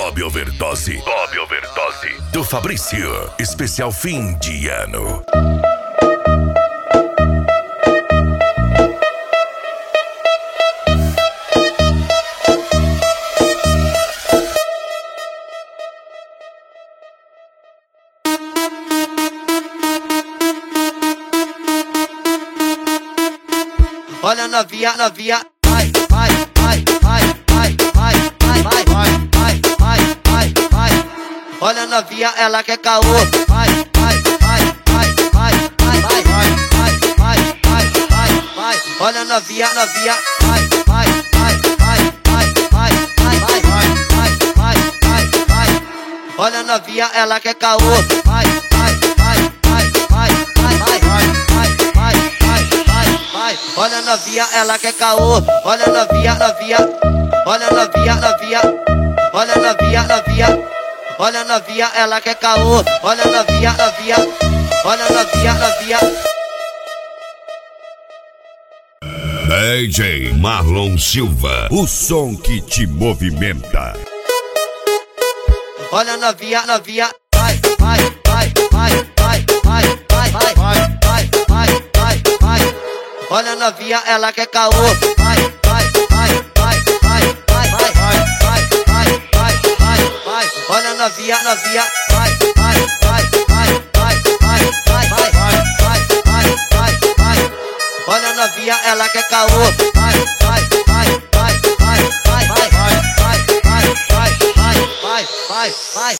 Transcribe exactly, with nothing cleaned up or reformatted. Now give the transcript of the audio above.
Bob Overdose. Bob Overdose. Do Fabrício. Especial fim de ano. Olha novinha, novinha, vai, vai, vai, vai, vai, vai, vai, vai, vai, vai, vai, vai. Olha novinha, ela quer caô, vai, vai, vai, vai, vai, vai, vai, vai, vai, vai, vai, vai. Olha novinha, novinha, vai, vai, vai, vai, vai, vai, vai, vai, vai, vai, vai, vai. Olha novinha, ela quer caô, vai, vai, vai, vai, vai, vai, vai, vai, vai, vai, vai. Olha novinha, ela quer caô. Olha novinha, novinha. Olha novinha, novinha. Olha novinha, novinha. Olha novinha, ela quer caô. Olha novinha, novinha. Olha novinha, novinha. D J Marlon Silva, o som que te movimenta. Olha novinha, novinha. Vai, vai, vai, vai, vai, vai, vai, vai, vai, vai, vai, vai. Olha novinha, ela quer caô. Vai, vai, vai, vai, vai, vai, vai, vai, vai, vai, vai, vai. Olha novinha, novinha. Vai, vai, vai, vai, vai, vai, vai, vai, vai, vai, vai, vai. Olha novinha, ela quer caô. Vai, vai, vai, vai, vai, vai, vai, vai, vai, vai, vai, vai, vai, vai.